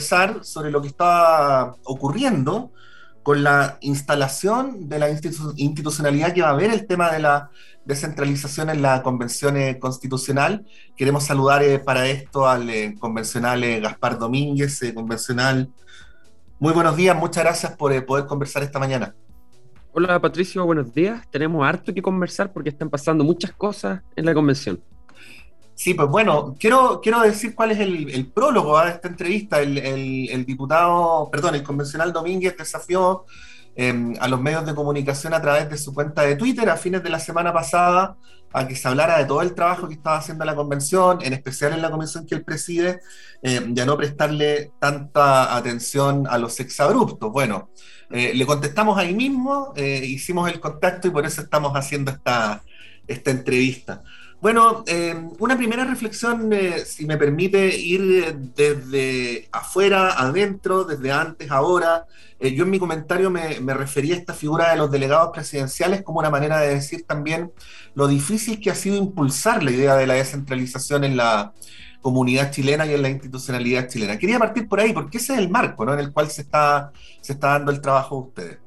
conversar sobre lo que está ocurriendo con la instalación de la institucionalidad que va a haber el tema de la descentralización en la Convención Constitucional. Queremos saludar para esto al convencional Gaspar Domínguez, convencional. Muy buenos días, muchas gracias por poder conversar esta mañana. Hola Patricio, buenos días. Tenemos harto que conversar porque están pasando muchas cosas en la convención. Sí, pues bueno, quiero decir cuál es el prólogo de esta entrevista. El diputado, perdón, el convencional Domínguez desafió a los medios de comunicación a través de su cuenta de Twitter a fines de la semana pasada a que se hablara de todo el trabajo que estaba haciendo la convención, en especial en la comisión que él preside, y a no prestarle tanta atención a los exabruptos. Bueno, le contestamos ahí mismo, hicimos el contacto y por eso estamos haciendo esta entrevista. Bueno, una primera reflexión, si me permite ir desde afuera, adentro, desde antes, ahora. Yo en mi comentario me refería a esta figura de los delegados presidenciales como una manera de decir también lo difícil que ha sido impulsar la idea de la descentralización en la comunidad chilena y en la institucionalidad chilena. Quería partir por ahí, porque ese es el marco, ¿no?, en el cual se está dando el trabajo de ustedes.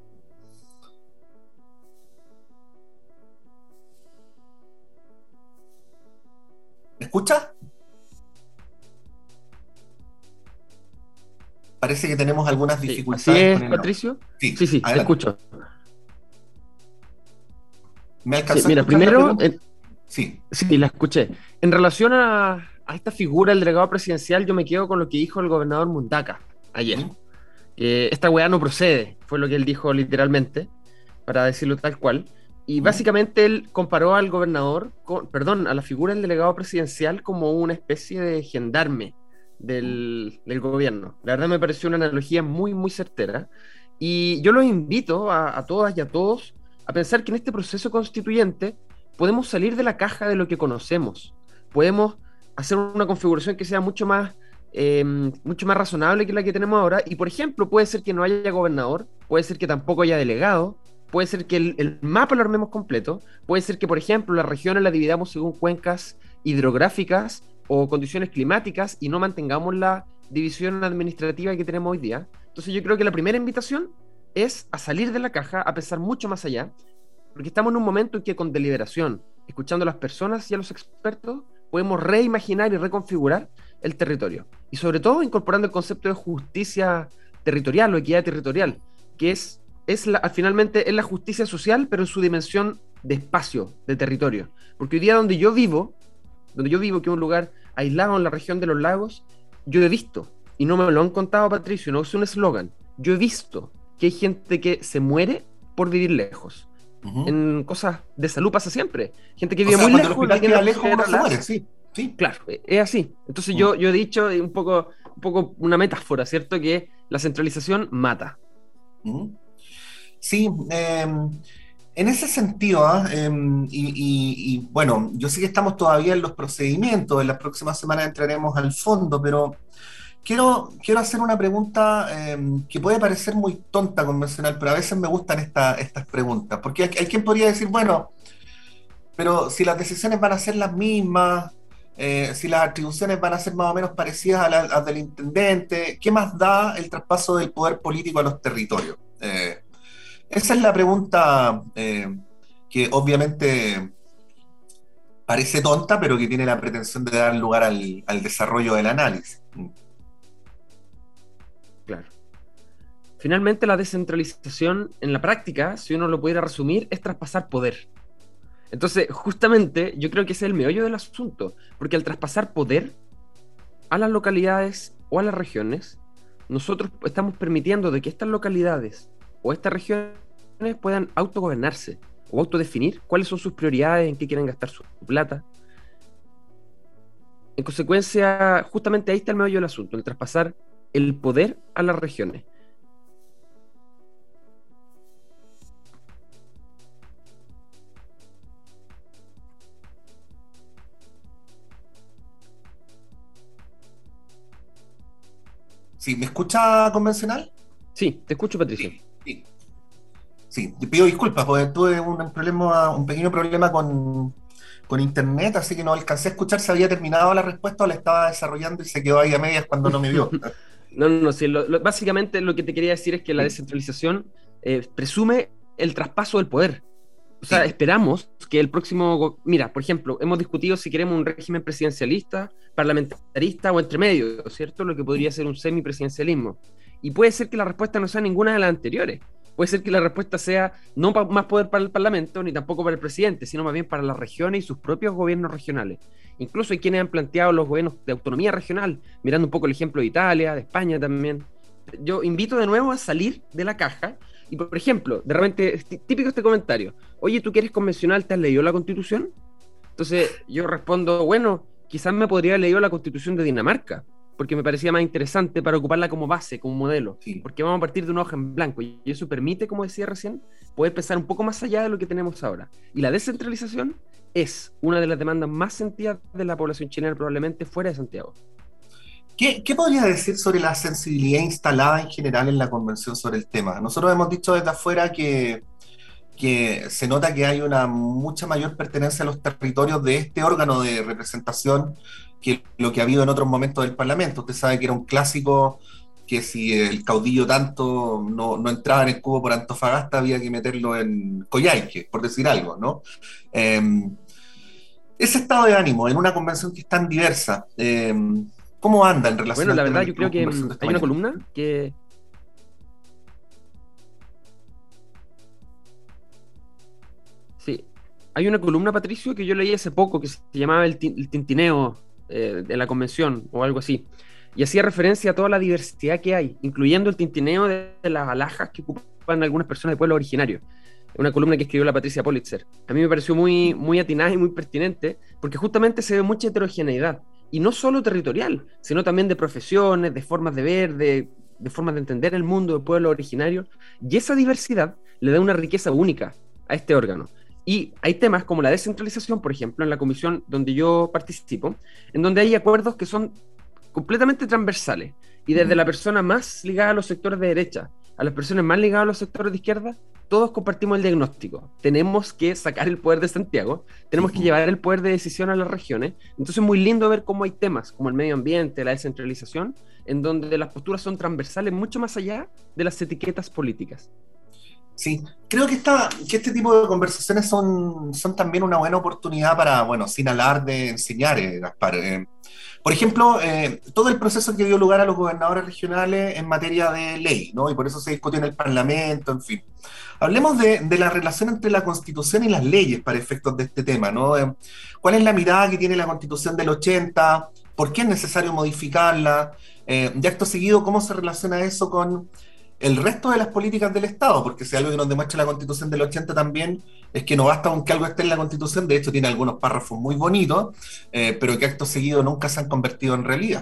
¿Me escucha? Parece que tenemos algunas Sí, así dificultades con es, el audio. Patricio. Sí, Sí, sí, te adelante. escucho. ¿Me Sí, alcanzó a mira, escuchar la primero, pregunta? Sí. sí, la escuché. En relación a esta figura del delegado presidencial, yo me quedo con lo que dijo el gobernador Mundaca ayer. Ujú, Esta weá no procede, fue lo que él dijo literalmente, para decirlo tal cual. Y ujú, básicamente él comparó al gobernador, perdón, a la figura del delegado presidencial como una especie de gendarme ujú. del gobierno. La verdad me pareció una analogía muy, muy certera. Y yo los invito a todas y a todos a pensar que en este proceso constituyente podemos salir de la caja de lo que conocemos. Podemos hacer una configuración que sea mucho más razonable que la que tenemos ahora. Y por ejemplo, puede ser que no haya gobernador, puede ser que tampoco haya delegado, puede ser que el mapa lo armemos completo, puede ser que, por ejemplo, las regiones las dividamos según cuencas hidrográficas o condiciones climáticas y no mantengamos la división administrativa que tenemos hoy día. Entonces yo creo que la primera invitación es a salir de la caja, a pensar mucho más allá, porque estamos en un momento en que con deliberación, escuchando a las personas y a los expertos, podemos reimaginar y reconfigurar el territorio. Y sobre todo incorporando el concepto de justicia territorial o equidad territorial, que finalmente es la justicia social, pero en su dimensión de espacio, de territorio. Porque hoy día donde yo vivo, que es un lugar aislado en la región de los lagos, yo he visto, y no me lo han contado Patricio, no es un eslogan, yo he visto que hay gente que se muere por vivir lejos. Ujú. En cosas de salud pasa siempre. Gente que O vive sea, muy cuando el lejos, hospital tiene queda la lejos posibilidad de uno se muere, trasladarse. sí, sí. Claro, es así. Entonces Mm, yo he dicho un poco una metáfora, ¿cierto? Que la centralización mata. mm. Sí, en ese sentido, bueno, yo sé que estamos todavía en los procedimientos, en las próximas semanas entraremos al fondo, pero quiero hacer una pregunta que puede parecer muy tonta, convencional, pero a veces me gustan estas preguntas, porque hay quien podría decir, bueno, pero si las decisiones van a ser las mismas, si las atribuciones van a ser más o menos parecidas a las del intendente, ¿qué más da el traspaso del poder político a los territorios? Esa es la pregunta que obviamente parece tonta, pero que tiene la pretensión de dar lugar al desarrollo del análisis. Claro. Finalmente, la descentralización en la práctica, si uno lo pudiera resumir, es traspasar poder. Entonces, justamente, yo creo que ese es el meollo del asunto, porque al traspasar poder a las localidades o a las regiones, nosotros estamos permitiendo de que estas localidades o estas regiones puedan autogobernarse o autodefinir cuáles son sus prioridades, en qué quieren gastar su plata. En consecuencia, justamente ahí está el meollo del asunto, el traspasar el poder a las regiones. ¿Sí? ¿Me escucha convencional? Sí, te escucho, Patricio. Sí, sí. Sí, te pido disculpas, porque tuve un pequeño problema con internet, así que no alcancé a escuchar si había terminado la respuesta o la estaba desarrollando y se quedó ahí a medias cuando no me vio. No, sí, básicamente lo que te quería decir es que la descentralización presume el traspaso del poder. O sea, Sí, esperamos que el próximo... Mira, por ejemplo, hemos discutido si queremos un régimen presidencialista, parlamentarista o entre medio, ¿cierto? Lo que podría ser un semipresidencialismo. Y puede ser que la respuesta no sea ninguna de las anteriores. Puede ser que la respuesta sea no más poder para el Parlamento, ni tampoco para el presidente, sino más bien para las regiones y sus propios gobiernos regionales. Incluso hay quienes han planteado los gobiernos de autonomía regional, mirando un poco el ejemplo de Italia, de España también. Yo invito de nuevo a salir de la caja y, por ejemplo, de repente, es típico este comentario: oye, ¿tú que eres convencional, te has leído la Constitución? Entonces yo respondo, bueno, quizás me podría haber leído la Constitución de Dinamarca, porque me parecía más interesante para ocuparla como base, como modelo, sí. porque vamos a partir de una hoja en blanco y eso permite, como decía recién, poder pensar un poco más allá de lo que tenemos ahora. Y la descentralización es una de las demandas más sentidas de la población chilena, probablemente fuera de Santiago. ¿Qué podrías decir sobre la sensibilidad instalada en general en la convención sobre el tema? Nosotros hemos dicho desde afuera que se nota que hay una mucha mayor pertenencia a los territorios de este órgano de representación que lo que ha habido en otros momentos del Parlamento. Usted sabe que era un clásico que si el caudillo tanto no entraba en el cubo por Antofagasta había que meterlo en Coyhaique, por decir algo, ¿no? Eh, Ese estado de ánimo en una convención que es tan diversa, ¿cómo anda en relación Bueno, al la tema verdad que yo creo estamos que conversando esta hay una mañana? columna que... Sí, hay una columna, Patricio, que yo leí hace poco que se llamaba el tintineo de la convención o algo así. Y hacía referencia a toda la diversidad que hay, incluyendo el tintineo de las alhajas que ocupan algunas personas de pueblo originario. Una columna que escribió la Patricia Politzer. A mí me pareció muy atinada y muy pertinente, porque justamente se ve mucha heterogeneidad, y no solo territorial, sino también de profesiones, de formas de ver, de formas de entender el mundo del pueblo originario, y esa diversidad le da una riqueza única a este órgano. Y hay temas como la descentralización, por ejemplo, en la comisión donde yo participo, en donde hay acuerdos que son completamente transversales. Y desde la persona más ligada a los sectores de derecha a las personas más ligadas a los sectores de izquierda, todos compartimos el diagnóstico. Tenemos que sacar el poder de Santiago, tenemos que llevar el poder de decisión a las regiones. Entonces es muy lindo ver cómo hay temas como el medio ambiente, la descentralización, en donde las posturas son transversales mucho más allá de las etiquetas políticas. Sí, creo que este tipo de conversaciones son también una buena oportunidad para, bueno, sin hablar de enseñar, Gaspar. Por ejemplo, todo el proceso que dio lugar a los gobernadores regionales en materia de ley, ¿no? Y por eso se discutió en el Parlamento, en fin. Hablemos de la relación entre la Constitución y las leyes para efectos de este tema, ¿no? ¿Cuál es la mirada que tiene la Constitución del 80? ¿Por qué es necesario modificarla? De acto seguido, ¿cómo se relaciona eso con el resto de las políticas del Estado? Porque si algo que nos demuestra la Constitución del 80 también es que no basta con que algo esté en la Constitución, de hecho tiene algunos párrafos muy bonitos, pero que acto seguido nunca se han convertido en realidad.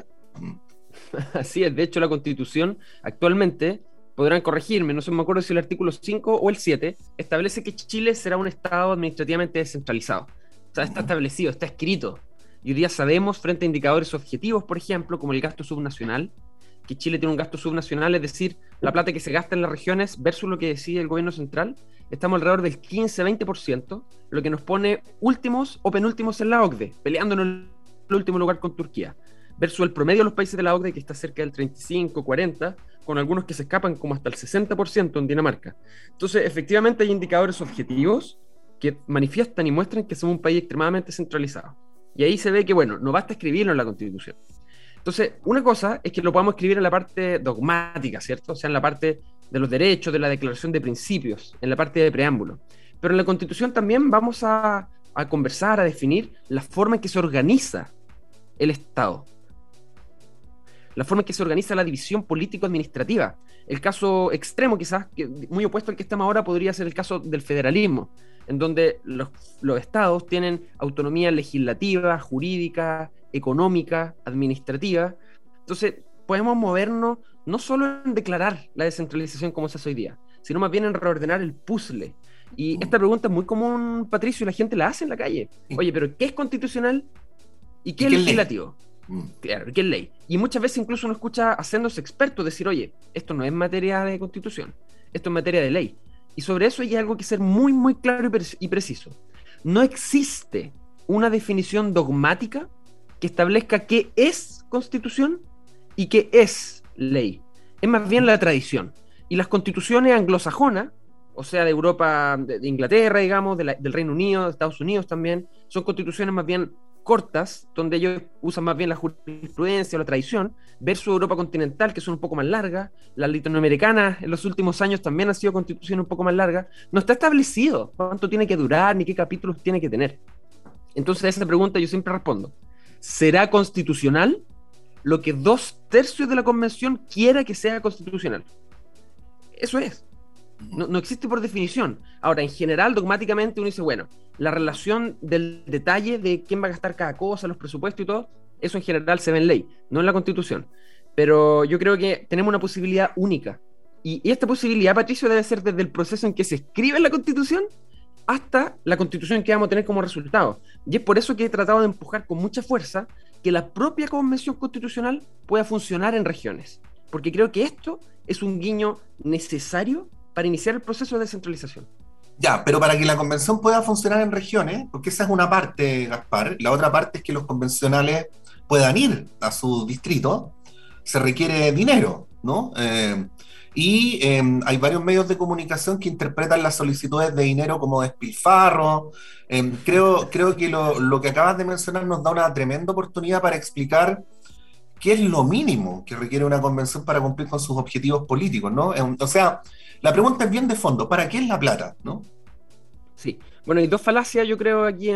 Así es, de hecho la Constitución actualmente, podrán corregirme, no sé, me acuerdo si el artículo 5 o el 7 establece que Chile será un Estado administrativamente descentralizado. O sea, está establecido, está escrito. Y hoy día sabemos, frente a indicadores objetivos, por ejemplo, como el gasto subnacional, que Chile tiene un gasto subnacional, es decir, la plata que se gasta en las regiones versus lo que decide el gobierno central, estamos alrededor del 15-20%, lo que nos pone últimos o penúltimos en la OCDE, peleándonos en el último lugar con Turquía, versus el promedio de los países de la OCDE, que está cerca del 35-40%, con algunos que se escapan como hasta el 60% en Dinamarca. Entonces, efectivamente hay indicadores objetivos que manifiestan y muestran que somos un país extremadamente centralizado. Y ahí se ve que, bueno, no basta escribirlo en la Constitución. Entonces, una cosa es que lo podamos escribir en la parte dogmática, ¿cierto? O sea, en la parte de los derechos, de la declaración de principios, en la parte de preámbulo. Pero en la Constitución también vamos a conversar, a definir la forma en que se organiza el Estado, la forma en que se organiza la división político-administrativa. El caso extremo, quizás, muy opuesto al que estamos ahora, podría ser el caso del federalismo, en donde los estados tienen autonomía legislativa, jurídica, económica, administrativa. Entonces, podemos movernos no solo en declarar la descentralización como se hace hoy día, sino más bien en reordenar el puzzle. Y esta pregunta es muy común, Patricio, y la gente la hace en la calle. Oye, pero ¿qué es constitucional y qué ¿Y es qué es ley? legislativo? Claro, ¿qué es ley? Y muchas veces incluso uno escucha haciéndose experto decir, oye, esto no es materia de constitución, esto es materia de ley. Y sobre eso hay algo que ser muy claro y preciso. No existe una definición dogmática que establezca qué es constitución y qué es ley, es más bien la tradición. Y las constituciones anglosajonas, o sea, de Europa, de Inglaterra, digamos, del Reino Unido, de Estados Unidos también, son constituciones más bien cortas, donde ellos usan más bien la jurisprudencia o la tradición, versus Europa continental, que son un poco más largas. Las latinoamericanas en los últimos años también han sido constituciones un poco más largas. No está establecido cuánto tiene que durar ni qué capítulos tiene que tener. Entonces a esa pregunta yo siempre respondo: ¿será constitucional lo que 2/3 de la convención quiera que sea constitucional? Eso es. No existe por definición. Ahora, en general, dogmáticamente uno dice, bueno, la relación del detalle de quién va a gastar cada cosa, los presupuestos y todo, eso en general se ve en ley, no en la Constitución. Pero yo creo que tenemos una posibilidad única. Y esta posibilidad, Patricio, debe ser desde el proceso en que se escribe la Constitución hasta la Constitución que vamos a tener como resultado. Y es por eso que he tratado de empujar con mucha fuerza que la propia Convención Constitucional pueda funcionar en regiones. Porque creo que esto es un guiño necesario para iniciar el proceso de descentralización. Ya, pero para que la convención pueda funcionar en regiones, porque esa es una parte, Gaspar, la otra parte es que los convencionales puedan ir a su distrito, se requiere dinero, ¿no? Hay varios medios de comunicación que interpretan las solicitudes de dinero como despilfarro. Creo que lo que acabas de mencionar nos da una tremenda oportunidad para explicar qué es lo mínimo que requiere una convención para cumplir con sus objetivos políticos, ¿no? O sea, la pregunta es bien de fondo: ¿para qué es la plata, no? Sí. Bueno, hay dos falacias, yo creo, aquí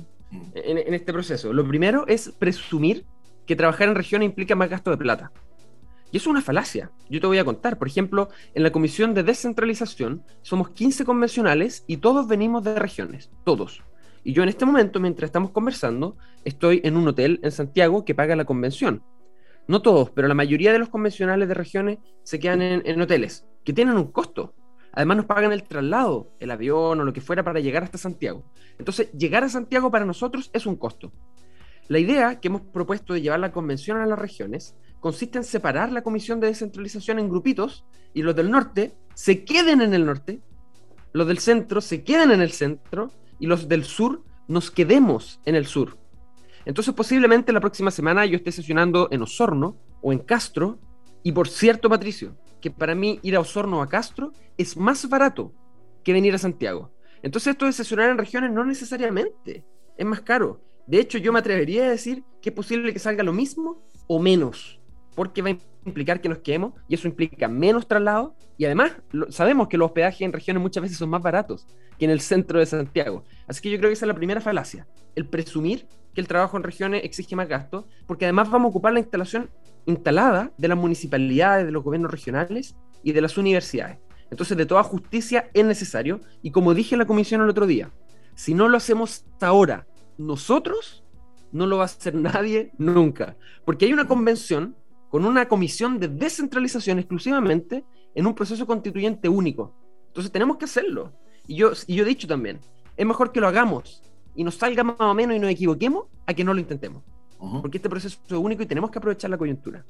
en este proceso. Lo primero es presumir que trabajar en regiones implica más gasto de plata. Y eso es una falacia. Yo te voy a contar. Por ejemplo, en la Comisión de Descentralización somos 15 convencionales y todos venimos de regiones. Todos. Y yo en este momento, mientras estamos conversando, estoy en un hotel en Santiago que paga la convención. No todos, pero la mayoría de los convencionales de regiones se quedan en hoteles, que tienen un costo. Además nos pagan el traslado, el avión o lo que fuera para llegar hasta Santiago. Entonces, llegar a Santiago para nosotros es un costo. La idea que hemos propuesto de llevar la convención a las regiones consiste en separar la comisión de descentralización en grupitos y los del norte se queden en el norte, los del centro se queden en el centro y los del sur nos quedemos en el sur. Entonces posiblemente la próxima semana yo esté sesionando en Osorno o en Castro. Y por cierto, Patricio, que para mí ir a Osorno o a Castro es más barato que venir a Santiago. Entonces esto de sesionar en regiones no necesariamente es más caro. De hecho, yo me atrevería a decir que es posible que salga lo mismo o menos, porque va a implicar que nos quedemos y eso implica menos traslado. Y además sabemos que los hospedajes en regiones muchas veces son más baratos que en el centro de Santiago. Así que yo creo que esa es la primera falacia, el presumir que el trabajo en regiones exige más gasto, porque además vamos a ocupar la instalación instalada de las municipalidades, de los gobiernos regionales y de las universidades. Entonces, de toda justicia es necesario, y como dije en la comisión el otro día, si no lo hacemos ahora nosotros, no lo va a hacer nadie nunca, porque hay una convención con una comisión de descentralización exclusivamente en un proceso constituyente único. Entonces tenemos que hacerlo. Y yo he dicho también, es mejor que lo hagamos y nos salga más o menos y nos equivoquemos a que no lo intentemos. Porque este proceso es único y tenemos que aprovechar la coyuntura.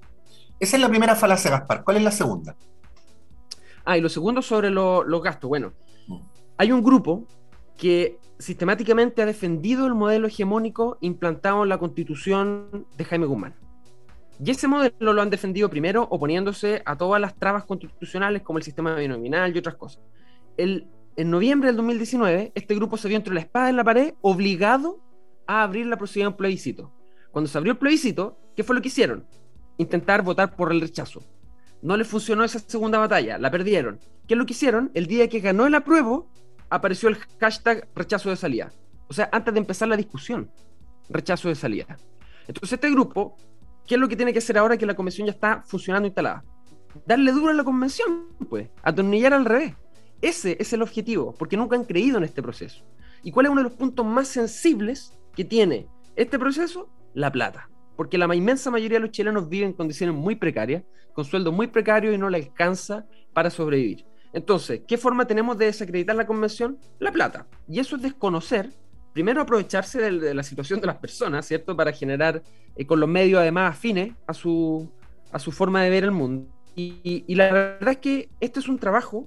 Esa es la primera falacia, Gaspar. ¿Cuál es la segunda? Y lo segundo sobre los gastos. Bueno, hay un grupo que sistemáticamente ha defendido el modelo hegemónico implantado en la Constitución de Jaime Guzmán. Y ese modelo lo han defendido primero oponiéndose a todas las trabas constitucionales como el sistema binominal y otras cosas. En noviembre del 2019, este grupo se vio entre la espada y la pared, obligado a abrir la procedimiento de un plebiscito. Cuando se abrió el plebiscito, ¿qué fue lo que hicieron? Intentar votar por el rechazo. No les funcionó esa segunda batalla, la perdieron. ¿Qué es lo que hicieron? El día que ganó el apruebo, apareció el hashtag rechazo de salida. O sea, antes de empezar la discusión, rechazo de salida. Entonces este grupo, ¿qué es lo que tiene que hacer ahora que la convención ya está funcionando instalada? Darle duro a la convención, pues, atornillar al revés. Ese es el objetivo, porque nunca han creído en este proceso. ¿Y cuál es uno de los puntos más sensibles que tiene este proceso? La plata. Porque la inmensa mayoría de los chilenos viven en condiciones muy precarias, con sueldos muy precarios y no le alcanza para sobrevivir. Entonces, ¿qué forma tenemos de desacreditar la convención? La plata. Y eso es desconocer, primero aprovecharse de la situación de las personas, ¿cierto? Para generar con los medios además afines a su forma de ver el mundo. Y la verdad es que este es un trabajo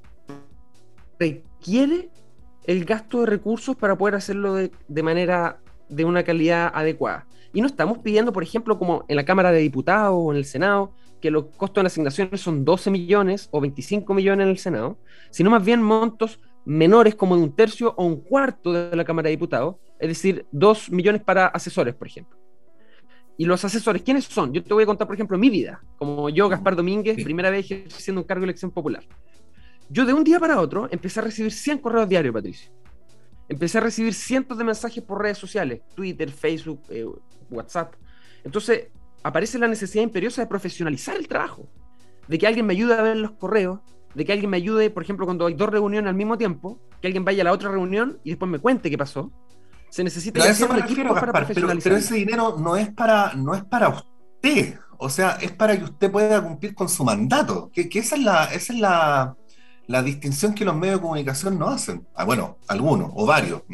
que requiere el gasto de recursos para poder hacerlo de manera de una calidad adecuada. Y no estamos pidiendo, por ejemplo, como en la Cámara de Diputados o en el Senado, que los costos de asignaciones son 12 millones o 25 millones en el Senado, sino más bien montos menores como de un tercio o un cuarto de la Cámara de Diputados, es decir, 2 millones para asesores, por ejemplo. Y los asesores, ¿quiénes son? Yo te voy a contar, por ejemplo, mi vida, como yo, Gaspar Domínguez, primera vez ejerciendo un cargo de elección popular. Yo de un día para otro empecé a recibir 100 correos diarios, Patricio. Empecé a recibir cientos de mensajes por redes sociales, Twitter, Facebook, WhatsApp. Entonces aparece la necesidad imperiosa de profesionalizar el trabajo, de que alguien me ayude a ver los correos, de que alguien me ayude, por ejemplo, cuando hay 2 reuniones al mismo tiempo, que alguien vaya a la otra reunión y después me cuente qué pasó. Se necesita Pero a que eso haya me un equipo refiero, para Gaspar, pero profesionalizarlo. ese dinero no es para usted, o sea, es para que usted pueda cumplir con su mandato, que esa es la distinción que los medios de comunicación no hacen. Ah, bueno, algunos o varios.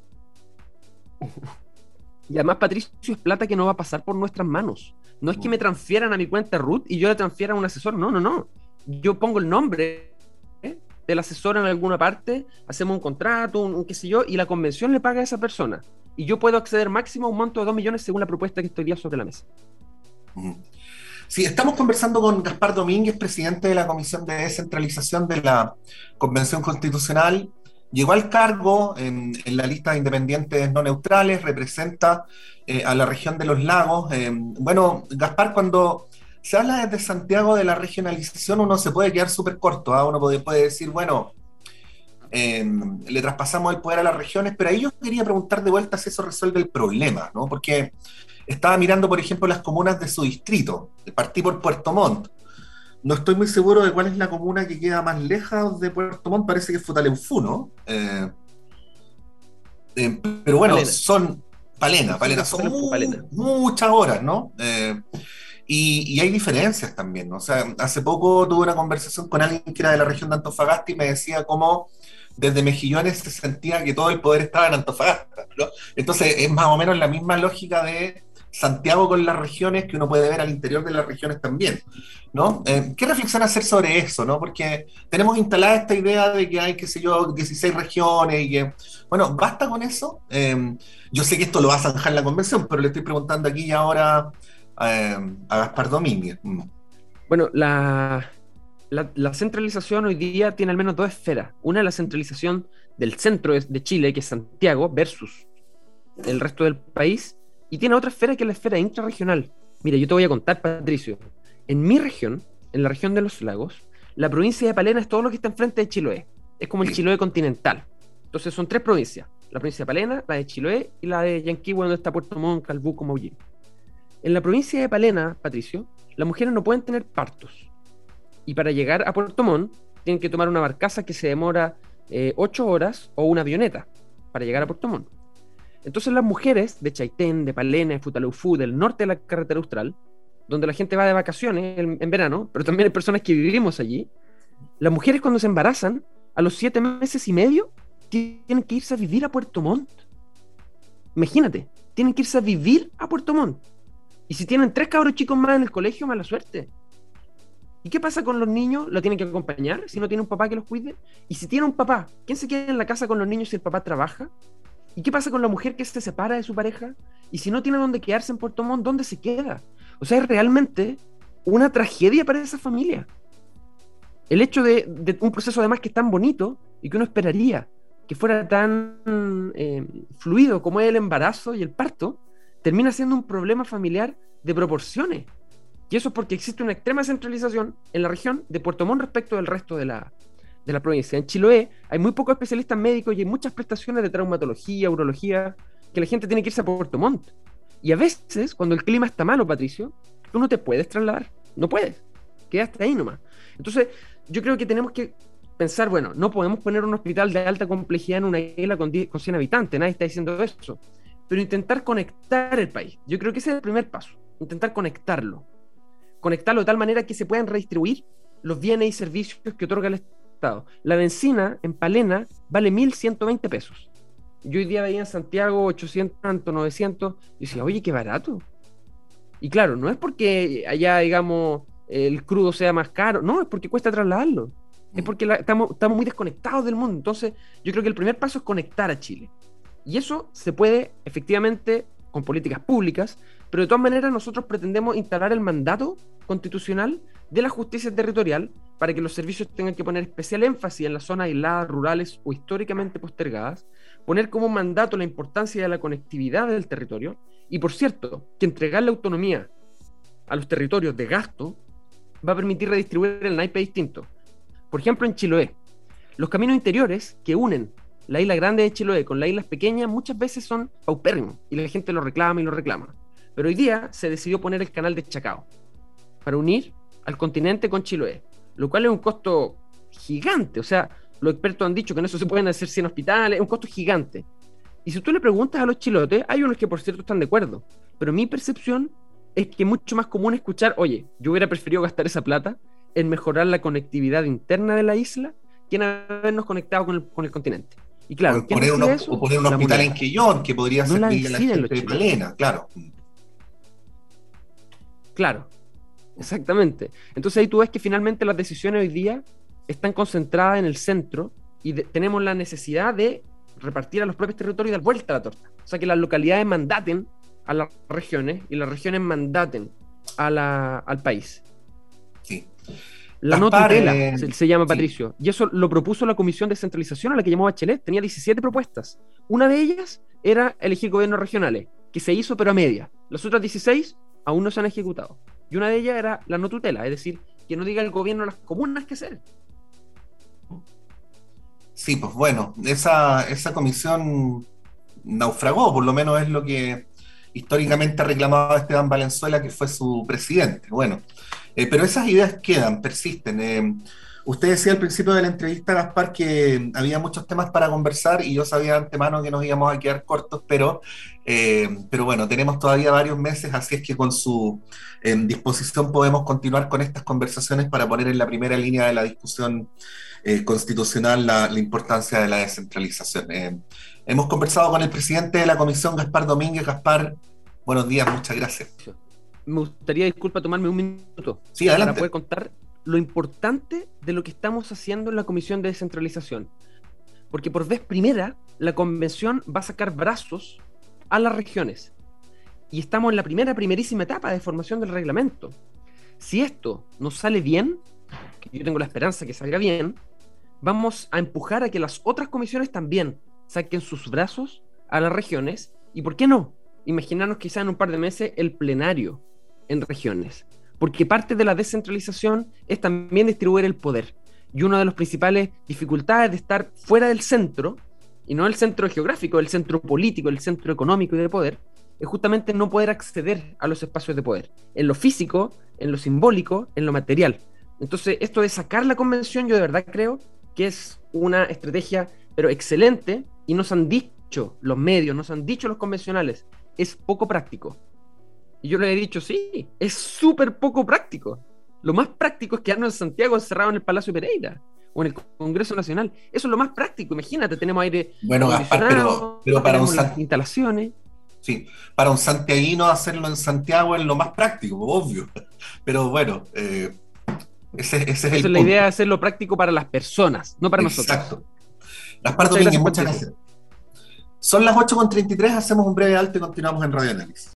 Y además, Patricio, es plata que no va a pasar por nuestras manos. No es que me transfieran a mi cuenta root y yo le transfiera a un asesor. No, no, no. Yo pongo el nombre del asesor en alguna parte, hacemos un contrato, un qué sé yo, y la convención le paga a esa persona. Y yo puedo acceder máximo a un monto de 2 millones según la propuesta que estoy día sobre la mesa. Sí, estamos conversando con Gaspar Domínguez, presidente de la Comisión de Descentralización de la Convención Constitucional. Llegó al cargo en la lista de independientes no neutrales, representa a la región de los lagos. Bueno, Gaspar, cuando se habla desde Santiago de la regionalización, uno se puede quedar súper corto, ¿ah? Uno puede decir, bueno, le traspasamos el poder a las regiones, pero ahí yo quería preguntar de vuelta si eso resuelve el problema, ¿no? Porque estaba mirando, por ejemplo, las comunas de su distrito. Partí por Puerto Montt. No estoy muy seguro de cuál es la comuna que queda más lejos de Puerto Montt, parece que es Futaleufú, ¿no? Pero bueno, Palena. son El sur Palena, de son Palena. muchas horas, ¿no? Y hay diferencias también, ¿no? O sea, hace poco tuve una conversación con alguien que era de la región de Antofagasta y me decía cómo desde Mejillones se sentía que todo el poder estaba en Antofagasta, ¿no? Entonces es más o menos la misma lógica de Santiago con las regiones que uno puede ver al interior de las regiones también, ¿no? ¿Qué reflexión hacer sobre eso, ¿no? Porque tenemos instalada esta idea de que hay, qué sé yo, 16 regiones y que, bueno, ¿basta con eso? Yo sé que esto lo va a zanjar la convención, pero le estoy preguntando aquí y ahora a Gaspar Domínguez. Bueno, la centralización hoy día tiene al menos 2 esferas. Una es la centralización del centro de Chile, que es Santiago, versus el resto del país. Y tiene otra esfera que es la esfera intrarregional. Mira, yo te voy a contar, Patricio. En mi región, en la región de los lagos, la provincia de Palena es todo lo que está enfrente de Chiloé. Es como el Sí. Chiloé continental. Entonces son 3 provincias. La provincia de Palena, la de Chiloé y la de Yanquihue, donde está Puerto Montt, Calbuco, Maullín. En la provincia de Palena, Patricio, las mujeres no pueden tener partos. Y para llegar a Puerto Montt, tienen que tomar una barcaza que se demora 8 horas o una avioneta para llegar a Puerto Montt. Entonces las mujeres de Chaitén, de Palena, de Futaleufú, del norte de la carretera austral, donde la gente va de vacaciones en verano, pero también hay personas que vivimos allí, las mujeres cuando se embarazan, a los 7 meses y medio, tienen que irse a vivir a Puerto Montt. Imagínate, tienen que irse a vivir a Puerto Montt. Y si tienen 3 cabros chicos más en el colegio, mala suerte. ¿Y qué pasa con los niños? ¿Lo tienen que acompañar si no tiene un papá que los cuide? Y si tiene un papá, ¿quién se queda en la casa con los niños si el papá trabaja? ¿Y qué pasa con la mujer que se separa de su pareja? Y si no tiene dónde quedarse en Puerto Montt, ¿dónde se queda? O sea, es realmente una tragedia para esa familia. El hecho de un proceso además que es tan bonito y que uno esperaría que fuera tan fluido como es el embarazo y el parto, termina siendo un problema familiar de proporciones. Y eso es porque existe una extrema centralización en la región de Puerto Montt respecto del resto de la provincia. En Chiloé hay muy pocos especialistas médicos y hay muchas prestaciones de traumatología, urología, que la gente tiene que irse a Puerto Montt. Y a veces, cuando el clima está malo, Patricio, tú no te puedes trasladar. No puedes. Quedaste ahí nomás. Entonces, yo creo que tenemos que pensar, bueno, no podemos poner un hospital de alta complejidad en una isla con 100 habitantes, nadie está diciendo eso. Pero intentar conectar el país. Yo creo que ese es el primer paso. Intentar conectarlo de tal manera que se puedan redistribuir los bienes y servicios que otorga el Estado. La benzina en Palena vale 1.120 pesos. Yo hoy día veía en Santiago 800, 900, y decía, oye, qué barato. Y claro, no es porque allá, digamos, el crudo sea más caro, no, es porque cuesta trasladarlo. Es porque estamos muy desconectados del mundo. Entonces, yo creo que el primer paso es conectar a Chile. Y eso se puede, efectivamente, con políticas públicas, Pero de todas maneras nosotros pretendemos instalar el mandato constitucional de la justicia territorial para que los servicios tengan que poner especial énfasis en las zonas aisladas, rurales o históricamente postergadas, poner como mandato la importancia de la conectividad del territorio y, por cierto, que entregar la autonomía a los territorios de gasto va a permitir redistribuir el naipe distinto. Por ejemplo, en Chiloé, los caminos interiores que unen la isla grande de Chiloé con las islas pequeñas muchas veces son paupérrimos y la gente lo reclama y lo reclama. Pero hoy día se decidió poner el canal de Chacao para unir al continente con Chiloé, lo cual es un costo gigante. O sea, los expertos han dicho que en eso se pueden hacer 100 hospitales, es un costo gigante. Y si tú le preguntas a los chilotes, hay unos que por cierto están de acuerdo, pero mi percepción es que es mucho más común escuchar, oye, yo hubiera preferido gastar esa plata en mejorar la conectividad interna de la isla que en habernos conectado con el continente. Y claro, ¿quién decide eso? O poner un hospital en Quillón que podría no servirle a la gente de Palena, claro. Claro, exactamente. Entonces ahí tú ves que finalmente las decisiones hoy día están concentradas en el centro y tenemos la necesidad de repartir a los propios territorios y dar vuelta a la torta. O sea, que las localidades mandaten a las regiones y las regiones mandaten al país. Sí. La no tutela se llama, Patricio, sí. Y eso lo propuso la Comisión de Descentralización a la que llamó Bachelet. Tenía 17 propuestas. Una de ellas era elegir gobiernos regionales, que se hizo pero a media. Las otras 16 aún no se han ejecutado. Y una de ellas era la no tutela, es decir, que no diga el gobierno a las comunas qué hacer. Sí, pues bueno, esa comisión naufragó, por lo menos es lo que históricamente ha reclamado Esteban Valenzuela, que fue su presidente. Bueno, pero esas ideas quedan, persisten. Usted decía al principio de la entrevista, Gaspar, que había muchos temas para conversar y yo sabía de antemano que nos íbamos a quedar cortos, pero bueno, tenemos todavía varios meses, así es que con su disposición podemos continuar con estas conversaciones para poner en la primera línea de la discusión constitucional la importancia de la descentralización. Hemos conversado con el presidente de la comisión, Gaspar Domínguez. Gaspar, buenos días, muchas gracias. Me gustaría, disculpa, tomarme un minuto sí, adelante, para poder contar lo importante de lo que estamos haciendo en la Comisión de Descentralización. Porque por vez primera, la Convención va a sacar brazos a las regiones. Y estamos en la primerísima etapa de formación del reglamento. Si esto nos sale bien, que yo tengo la esperanza que salga bien, vamos a empujar a que las otras comisiones también saquen sus brazos a las regiones. Y ¿por qué no? Imaginarnos quizá en un par de meses el plenario en regiones. Porque parte de la descentralización es también distribuir el poder. Y una de las principales dificultades de estar fuera del centro, y no el centro geográfico, el centro político, el centro económico y de poder, es justamente no poder acceder a los espacios de poder, en lo físico, en lo simbólico, en lo material. Entonces, esto de sacar la convención, yo de verdad creo que es una estrategia, pero excelente, y nos han dicho los medios, nos han dicho los convencionales, es poco práctico. Y yo le he dicho, sí, es súper poco práctico. Lo más práctico es quedarnos en Santiago encerrado en el Palacio Pereira o en el Congreso Nacional. Eso es lo más práctico. Imagínate, tenemos aire acondicionado, pero para las instalaciones. Sí, para un santiaguino hacerlo en Santiago es lo más práctico, obvio. Pero bueno, ese es el punto. La idea de hacerlo práctico para las personas, no para nosotros. Exacto. Gaspar Domínguez, muchas gracias. Son las 8:33, hacemos un breve alto y continuamos en Radio Análisis.